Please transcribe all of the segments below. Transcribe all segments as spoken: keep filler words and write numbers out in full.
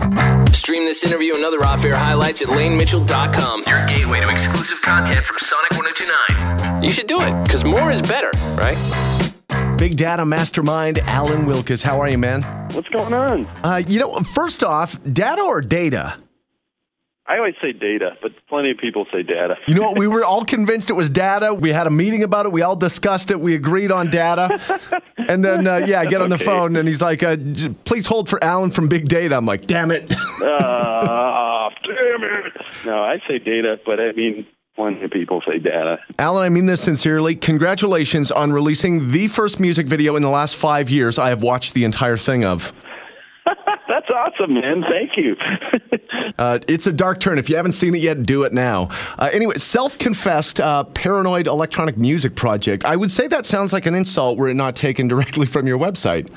Stream this interview and other off-air highlights at lane mitchell dot com. Your gateway to exclusive content from Sonic one oh two point nine. You should do it, because more is better, right? Big Data Mastermind, Alan Wilkes. How are you, man? What's going on? Uh, you know, first off, data or data? I always say data, but plenty of people say data. You know what? We were all convinced it was data. We had a meeting about it. We all discussed it. We agreed on data. And then, uh, yeah, I get on the Okay. phone, and he's like, uh, j- please hold for Alan from Big Data. I'm like, damn it. Ah, damn it. No, I say data, but I mean, plenty of people say data. Alan, I mean this sincerely. Congratulations on releasing the first music video in the last five years I have watched the entire thing of. That's awesome, man. Thank you. Uh, it's a dark turn. If you haven't seen it yet, do it now. Uh, anyway, self-confessed uh, paranoid electronic music project. I would say that sounds like an insult were it not taken directly from your website.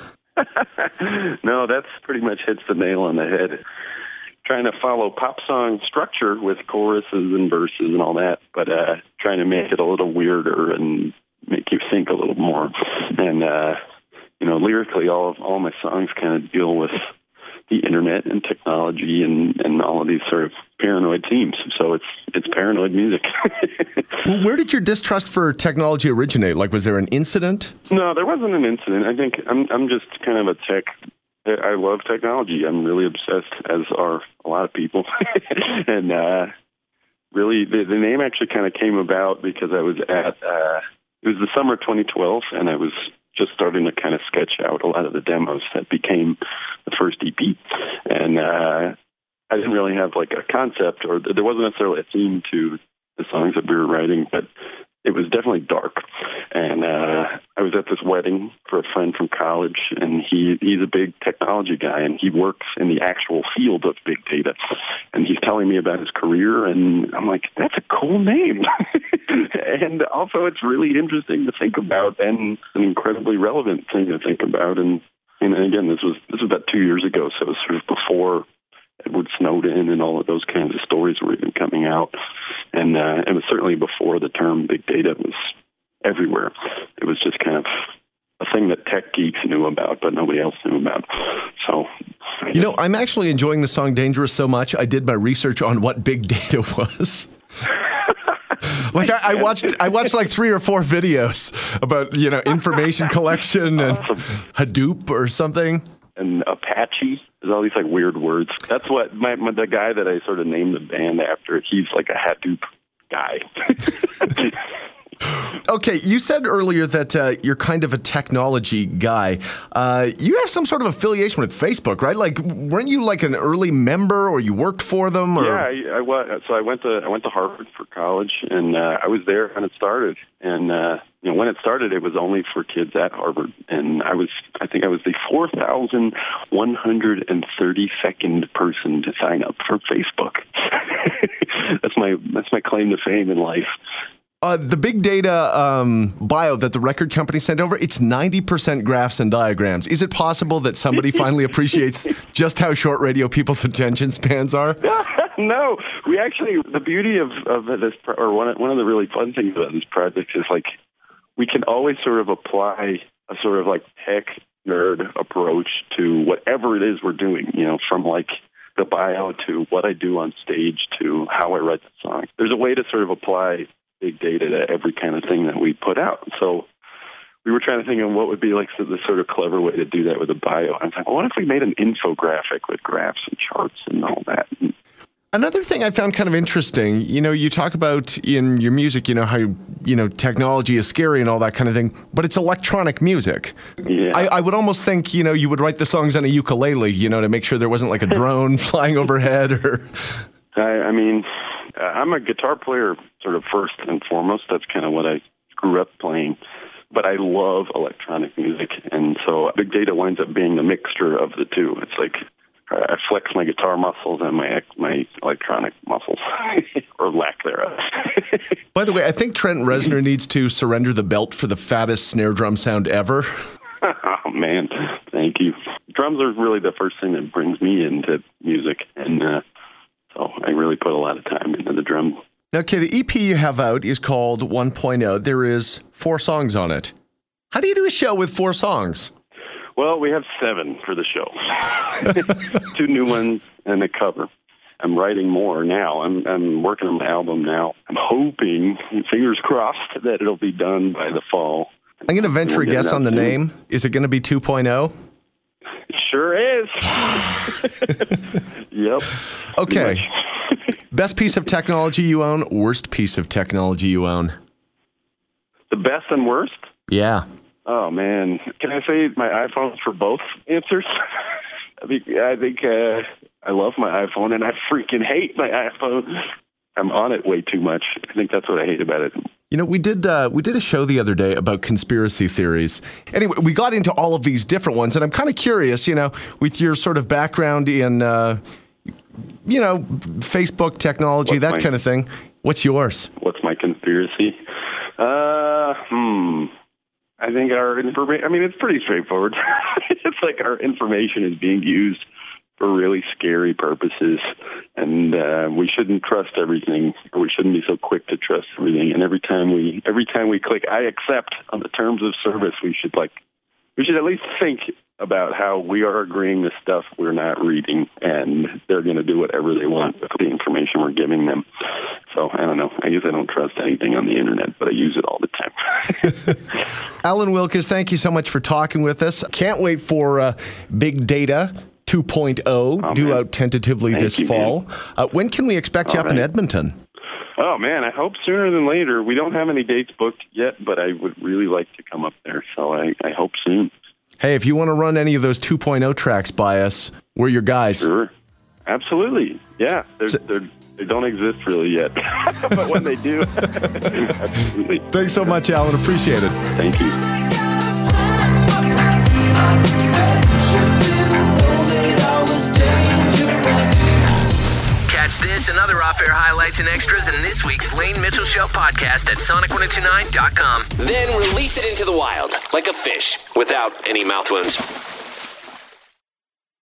No, that's pretty much hits the nail on the head. Trying to follow pop song structure with choruses and verses and all that, but uh, trying to make it a little weirder and make you think a little more. And, uh, you know, lyrically, all of all my songs kind of deal with the internet and technology and, and all of these sort of paranoid themes. So it's it's paranoid music. Well, where did your distrust for technology originate? Like, was there an incident? No, there wasn't an incident. I think I'm I'm just kind of a tech. I love technology. I'm really obsessed, as are a lot of people. and uh, really, the, the name actually kind of came about because I was at. Uh, it was the summer of twenty twelve, and I was just starting to kind of sketch out a lot of the demos that became the first E P. And uh, I didn't really have like a concept, or there wasn't necessarily a theme to the songs that we were writing, but it was definitely dark. And uh, I was at this wedding for a friend from college, and he he's a big technology guy, and he works in the actual field of big data. And he's telling me about his career, and I'm like, that's a cool name. And also, it's really interesting to think about, and an incredibly relevant thing to think about. And, and again, this was this was about two years ago, so it was sort of before Edward Snowden and all of those kinds of stories were even coming out. And uh, it was certainly before the term big data was everywhere. It was just kind of a thing that tech geeks knew about, but nobody else knew about. So, You know, I'm actually enjoying the song Dangerous so much, I did my research on what big data was. Like I, I watched, I watched like three or four videos about, you know, information collection and Hadoop or something. And Apache, there's all these like weird words. That's what my, my the guy that I sort of named the band after. He's like a Hadoop guy. Okay, you said earlier that uh, you're kind of a technology guy. Uh, you have some sort of affiliation with Facebook, right? Like, weren't you like an early member, or you worked for them? Or? Yeah, I, I was. So I went to I went to Harvard for college, and uh, I was there when it started. And uh, you know, when it started, it was only for kids at Harvard, and I was I think I was the four thousand one hundred and thirty second person to sign up for Facebook. that's my that's my claim to fame in life. Uh, the big data um, bio that the record company sent over, it's ninety percent graphs and diagrams. Is it possible that somebody finally appreciates just how short radio people's attention spans are? No, we actually, the beauty of, of this, or one of, one of the really fun things about this project is like, we can always sort of apply a sort of like tech nerd approach to whatever it is we're doing, you know, from like the bio to what I do on stage to how I write the song. There's a way to sort of apply big data to every kind of thing that we put out. So we were trying to think of what would be like the sort of clever way to do that with a bio. I was like, well, what if we made an infographic with graphs and charts and all that? And Another thing I found kind of interesting, you know, you talk about in your music, you know, how, you know, technology is scary and all that kind of thing, but it's electronic music. yeah. I, I would almost think, you know, you would write the songs on a ukulele, you know, to make sure there wasn't like a drone flying overhead or... I, I mean, I'm a guitar player sort of first and foremost. That's kind of what I grew up playing. But I love electronic music, and so big data winds up being the mixture of the two. It's like I flex my guitar muscles and my my electronic muscles, or lack thereof. By the way, I think Trent Reznor needs to surrender the belt for the fattest snare drum sound ever. Oh, man. Thank you. Drums are really the first thing that brings me into music, and uh, so I really put a lot of time into the drum. Okay, the E P you have out is called one point oh. There is four songs on it. How do you do a show with four songs? Well, we have seven for the show. Two new ones and a cover. I'm writing more now. I'm I'm working on my album now. I'm hoping, fingers crossed, that it'll be done by the fall. I'm going to venture a guess on the name. Is it going to be two point oh? It sure is. Yep. Okay. Best piece of technology you own, worst piece of technology you own? The best and worst? Yeah. Oh, man. Can I say my iPhone for both answers? I think, I, think uh, I love my iPhone, and I freaking hate my iPhone. I'm on it way too much. I think that's what I hate about it. You know, we did uh, we did a show the other day about conspiracy theories. Anyway, we got into all of these different ones, and I'm kind of curious, you know, with your sort of background in, uh, you know, Facebook technology, what's that my, kind of thing. What's yours? What's my conspiracy? Uh, hmm. I think our information, I mean, it's pretty straightforward. It's like our information is being used for really scary purposes, and uh, we shouldn't trust everything, or we shouldn't be so quick to trust everything. And every time we, every time we click "I accept" on the terms of service, we should like, we should at least think about how we are agreeing to stuff we're not reading, and they're going to do whatever they want with the information we're giving them. So I don't know. I guess I don't trust anything on the internet, but I use it all the time. Alan Wilkes, thank you so much for talking with us. Can't wait for uh, Big Data two point oh, oh due man. out tentatively Thank this you, fall. Uh, when can we expect All you up right. in Edmonton? Oh, man, I hope sooner than later. We don't have any dates booked yet, but I would really like to come up there, so I, I hope soon. Hey, if you want to run any of those two point oh tracks by us, we're your guys. Sure. Absolutely. Yeah, they're, they're, they don't exist really yet, but when they do, absolutely. Thanks so much, Alan. Appreciate it. Thank you. Catch this and other off-air highlights and extras in this week's Lane Mitchell Show podcast at Sonic ten twenty-nine dot com. Then release it into the wild like a fish without any mouth wounds.